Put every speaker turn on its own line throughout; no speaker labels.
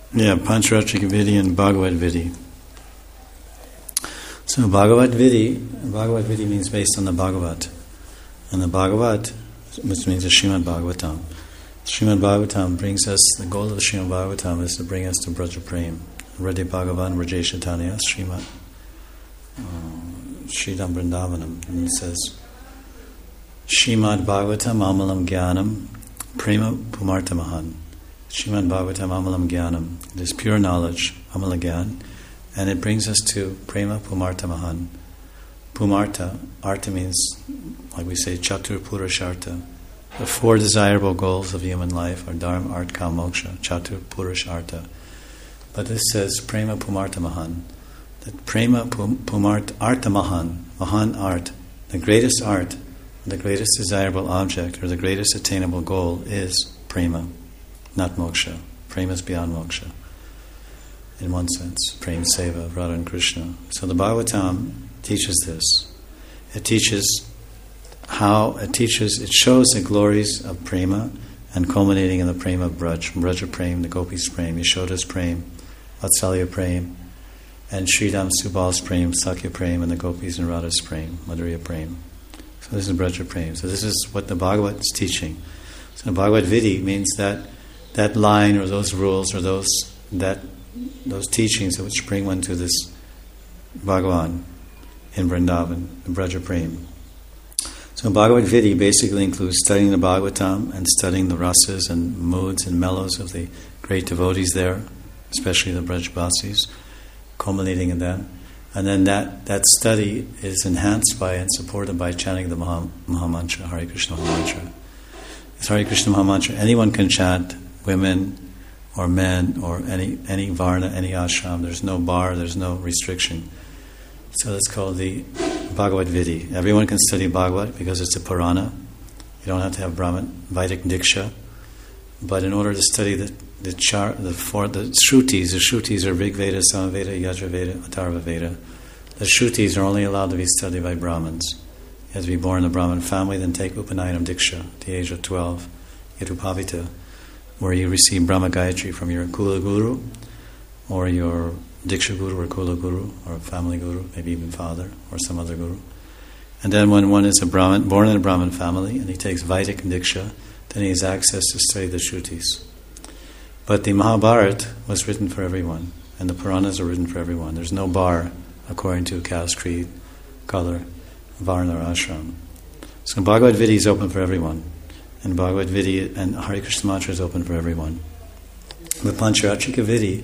Yeah, Pancharatrika Vidhi and Bhagavad Vidhi. So Bhagavad Vidhi means based on the Bhagavat. And the Bhagavat, which means the Srimad Bhagavatam. Srimad Bhagavatam brings us, the goal of the Srimad Bhagavatam is to bring us to Braja Prem. Radhe Bhagavan Rajesha Tanya Srimad Sridham Vrindavanam. And it says, Srimad Bhagavatam Amalam Jnanam Prema Pumartamahan. Srimad Bhagavatam Amalam Jnanam. It is pure knowledge, Amala Gyan, and it brings us to Prema Pumartamahan. Pumarta, artha means, like we say, Chatur Purushartha. The four desirable goals of human life are Dharma, Artha, Kama, Moksha, Chatur Purushartha. But this says Prema Pumartamahan. That Prema Artamahan, Mahan art, the greatest art, the greatest desirable object, or the greatest attainable goal is Prema, not Moksha. Prema is beyond Moksha. In one sense, Prem Seva of Radha and Krishna. So the Bhagavatam teaches this. It shows the glories of Prema and culminating in the Prema of Braja Prem, the Gopis Prem, Yashoda's Prem, Vatsalya Prem, and Sridham Subal's Prem, Sakya Prem, and the Gopis and Radha's Prem, Madhurya Prem. So this is Braja Prem. So this is what the Bhagavat is teaching. So Bhagavad Vidhi means that line or those rules or those teachings which bring one to this Bhagavan in Vrindavan, in Braja Prem. So Bhagavad Vidhi basically includes studying the Bhagavatam and studying the rasas and moods and mellows of the great devotees there, especially the Brajbasis, culminating in that. And then that study is enhanced by and supported by chanting the Mahamantra, Hare Krishna Mahamantra. It's Hare Krishna Mahamantra. Anyone can chant, women or men or any varna, any ashram. There's no bar, there's no restriction. So that's called the Bhagavad Vidhi. Everyone can study Bhagavad because it's a Purana. You don't have to have Brahman, Vedic Diksha. But in order to study the Shrutis are Rig Veda, Samaveda, Yajurveda, Atharva Veda. The Shrutis are only allowed to be studied by Brahmins. You have to be born in a Brahmin family, then take Upanayam Diksha at the age of 12, Yatupavita, where you receive Brahma Gayatri from your Kula Guru, or your Diksha Guru or Kula Guru, or family Guru, maybe even father, or some other Guru. And then when one is a Brahmin, born in a Brahmin family, and he takes Vedic Diksha, then he has access to study the Shrutis. But the Mahabharata was written for everyone, and the Puranas are written for everyone. There's no bar according to caste, creed, color, varna, or ashram. So Bhagavad Vidhi is open for everyone, and Bhagavad Vidhi and Hare Krishna Mantra is open for everyone. The Pancharatrika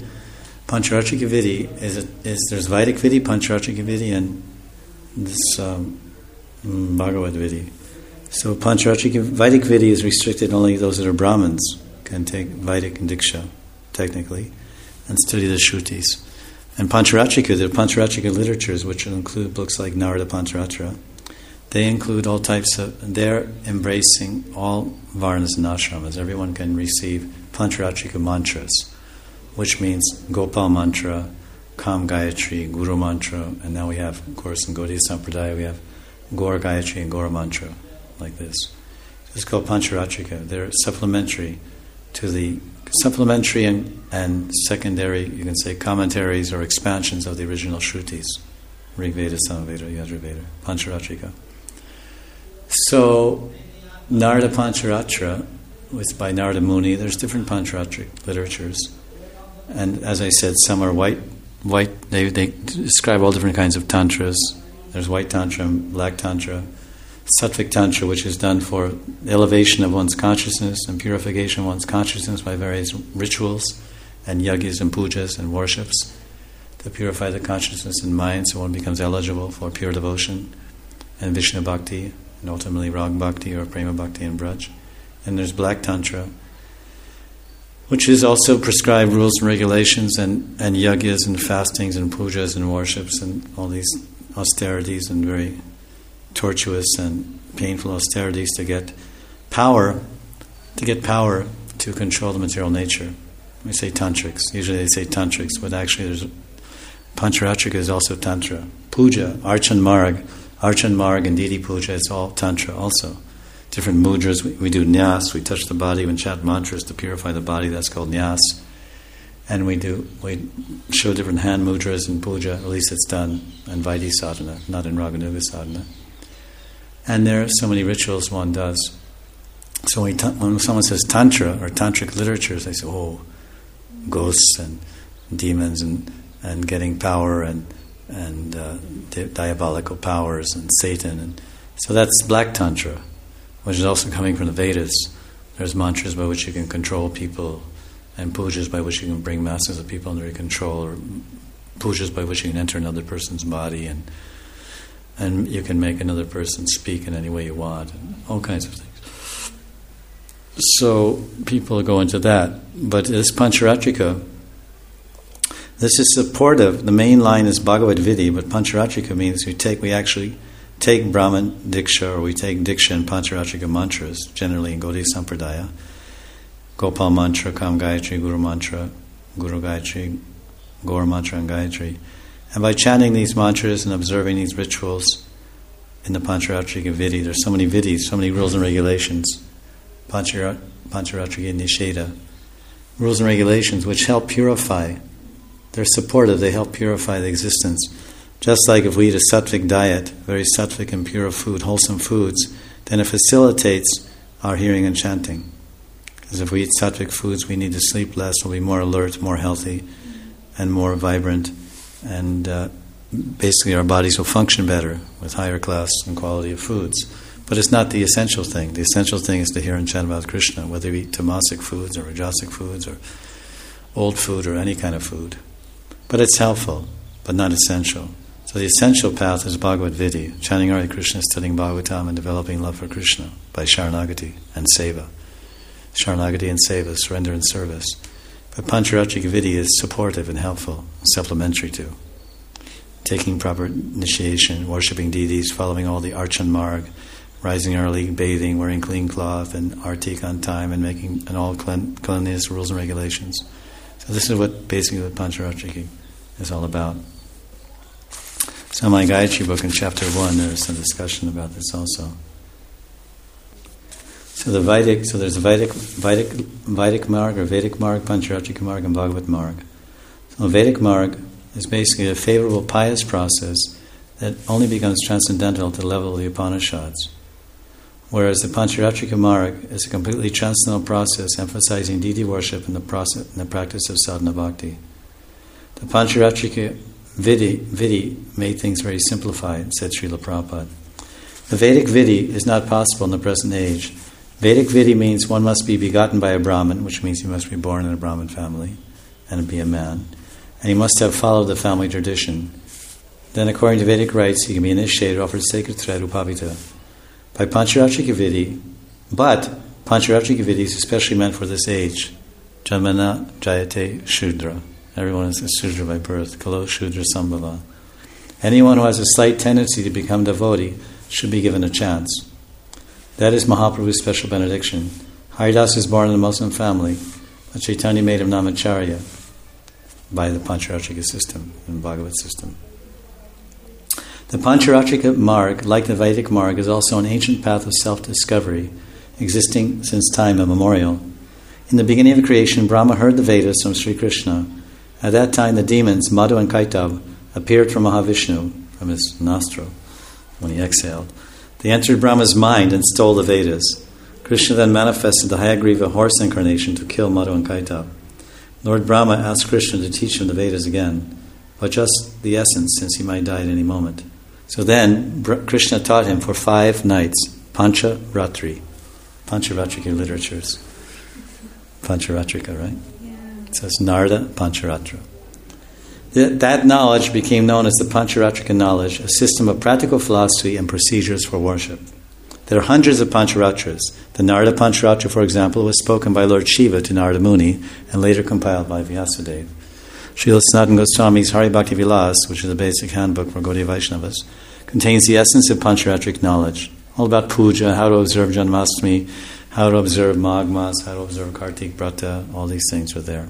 Vidhi is there's Vedic Vidhi, Pancharatrika Vidhi, and this Bhagavad Vidhi. So Pancharatrika Vedic Vidhi is restricted only those that are Brahmins can take Vedic and Diksha, technically, and study the Shrutis. And Pancharatrika, the Pancharatrika literatures, which include books like Narada Pancharatra, they include all types of, they're embracing all varnas and ashramas. Everyone can receive Pancharatrika mantras, which means Gopal mantra, Kam Gayatri, Guru mantra, and now we have, of course, in Gaudiya Sampradaya, we have Gaur Gayatri and Gaur mantra, like this. It's called Pancharatrika. They're supplementary and secondary, you can say, commentaries or expansions of the original Shrutis, Rig Veda, Samaveda, Yajurveda, Pancharatrika. So, Narada Pancharatra was by Narada Muni. There's different Pancharatric literatures, and as I said, some are white. They describe all different kinds of tantras. There's white tantra, black tantra, Sattvic Tantra, which is done for elevation of one's consciousness and purification of one's consciousness by various rituals and yajnas and pujas and worships to purify the consciousness and mind so one becomes eligible for pure devotion and Vishnu Bhakti and ultimately Rag Bhakti or Prema Bhakti and Braj. And there's Black Tantra, which is also prescribed rules and regulations and yajnas and fastings and pujas and worships and all these austerities and very tortuous and painful austerities to get power to control the material nature. We say tantrics. Usually they say tantrics, but actually there's Pancharatrika is also tantra. Puja, Archan Marg and Didi Puja, it's all tantra also. Different mudras, we do nyas, we touch the body and chant mantras to purify the body, that's called nyas. And we show different hand mudras in puja, at least it's done in Vaidhi sadhana, not in Raganuga sadhana. And there are so many rituals one does. So when someone says tantra or tantric literatures, they say, oh, ghosts and demons and getting power and diabolical powers and Satan. And so that's black tantra, which is also coming from the Vedas. There's mantras by which you can control people, and pujas by which you can bring masses of people under your control, or pujas by which you can enter another person's body and you can make another person speak in any way you want, and all kinds of things. So people go into that. But this Pancharatrika, this is supportive. The main line is Bhagavad Vidhi, but Pancharatrika means we actually take Brahman Diksha, or we take Diksha and Pancharatrika mantras, generally in Gaudiya Sampradaya. Gopal mantra, Kam Gayatri, Guru mantra, Guru Gayatri, Gaur mantra and Gayatri. And by chanting these mantras and observing these rituals in the Pancharatrika Vidhi, there's so many vidhis, so many rules and regulations. Pancharatrika Nisheda. Rules and regulations which help purify. They're supportive, they help purify the existence. Just like if we eat a sattvic diet, very sattvic and pure food, wholesome foods, then it facilitates our hearing and chanting. Because if we eat sattvic foods, we need to sleep less, we'll be more alert, more healthy, and more vibrant. And basically our bodies will function better with higher class and quality of foods. But it's not the essential thing. The essential thing is to hear and chant about Krishna, whether we eat tamasic foods or rajasic foods or old food or any kind of food. But it's helpful, but not essential. So the essential path is Bhagavad Vidhi, chanting Hare Krishna, studying Bhagavatam, and developing love for Krishna by Sharanagati and Seva. Sharanagati and Seva, surrender and service. But Pancharatrika Vidhi is supportive and helpful, supplementary to. Taking proper initiation, worshipping deities, following all the Archan Marg, rising early, bathing, wearing clean cloth, and artik on time, and making and all cleanliness rules and regulations. So this is what Pancharatrika is all about. So in my Gayatri book in chapter 1, there's a discussion about this also. So there's a Vedic Marg or Vedic Marg, Pancharatrika Marg, and Bhagavat Marg. So Vedic Marg is basically a favorable pious process that only becomes transcendental at the level of the Upanishads. Whereas the Pancharatrika Marg is a completely transcendental process emphasizing deity worship in the practice of sadhana bhakti. The Pancharatrika Vidhi made things very simplified, said Srila Prabhupada. The Vedic Vidhi is not possible in the present age. Vedic Vidhi means one must be begotten by a Brahmin, which means he must be born in a Brahmin family and be a man. And he must have followed the family tradition. Then according to Vedic rites, he can be initiated, offered sacred thread, upavita. By Pancharatrika Vidhi, but Pancharatrika Vidhi is especially meant for this age. Janmana Jayate Shudra. Everyone is a Shudra by birth. Kalo Shudra Sambhava. Anyone who has a slight tendency to become devotee should be given a chance. That is Mahaprabhu's special benediction. Haridas is born in a Muslim family, but Chaitanya made him Namacharya by the Pancharatrika system and Bhagavad system. The Pancharatrika Marg, like the Vedic Marg, is also an ancient path of self-discovery, existing since time immemorial. In the beginning of creation, Brahma heard the Vedas from Sri Krishna. At that time, the demons, Madhu and Kaitab, appeared from Mahavishnu, from his nostril, when he exhaled. They entered Brahma's mind and stole the Vedas. Krishna then manifested the Hayagriva horse incarnation to kill Madhu and Kaitab. Lord Brahma asked Krishna to teach him the Vedas again, but just the essence, since he might die at any moment. So then, Krishna taught him for 5 nights, Pancharatri. Pancharatrika literatures. Pancharatrika, right? Yeah. It says Narada Pancharatra. That knowledge became known as the Pancharatrika knowledge, a system of practical philosophy and procedures for worship. There are hundreds of Pancharatras. The Narada Pancharatra, for example, was spoken by Lord Shiva to Narada Muni and later compiled by Vyasadeva. Srila Sanatana Goswami's Hari Bhakti Vilas, which is a basic handbook for Gaudiya Vaishnavas, contains the essence of Pancharatric knowledge. All about puja, how to observe Janmashtami, how to observe Magh Mas, how to observe Kartik Brata, all these things are there.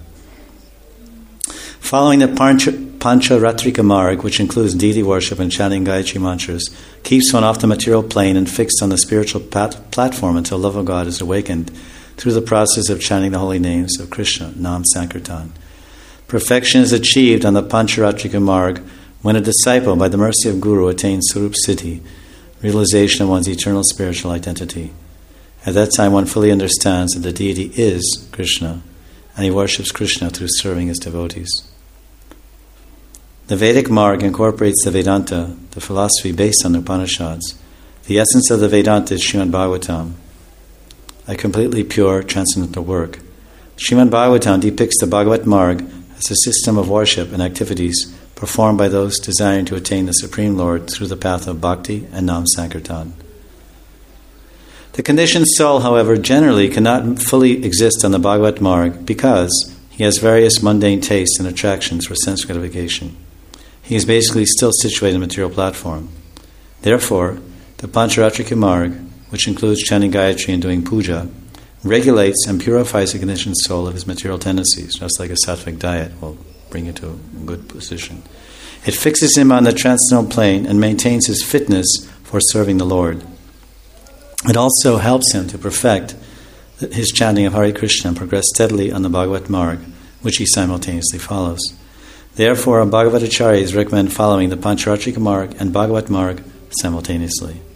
Following the Pancharatrika Marg, which includes deity worship and chanting Gayatri mantras, keeps one off the material plane and fixed on the spiritual platform until love of God is awakened through the process of chanting the holy names of Krishna, Nam Sankirtan. Perfection is achieved on the Pancharatrika Marg when a disciple, by the mercy of Guru, attains Sarup Siddhi, realization of one's eternal spiritual identity. At that time, one fully understands that the deity is Krishna, and he worships Krishna through serving his devotees. The Vedic Marg incorporates the Vedanta, the philosophy based on the Upanishads. The essence of the Vedanta is Srimad Bhagavatam, a completely pure, transcendental work. Srimad Bhagavatam depicts the Bhagavat Marg as a system of worship and activities performed by those desiring to attain the Supreme Lord through the path of bhakti and nam sankirtan. The conditioned soul, however, generally cannot fully exist on the Bhagavat Marg because he has various mundane tastes and attractions for sense gratification. He is basically still situated in the material platform. Therefore, the Pancharatrika Marg, which includes chanting Gayatri and doing puja, regulates and purifies the conditioned soul of his material tendencies, just like a sattvic diet will bring you to a good position. It fixes him on the transcendental plane and maintains his fitness for serving the Lord. It also helps him to perfect his chanting of Hare Krishna and progress steadily on the Bhagavat Marg, which he simultaneously follows. Therefore, Bhagavatacharyas recommend following the Pancharatrika Marg and Bhagavat Marg simultaneously.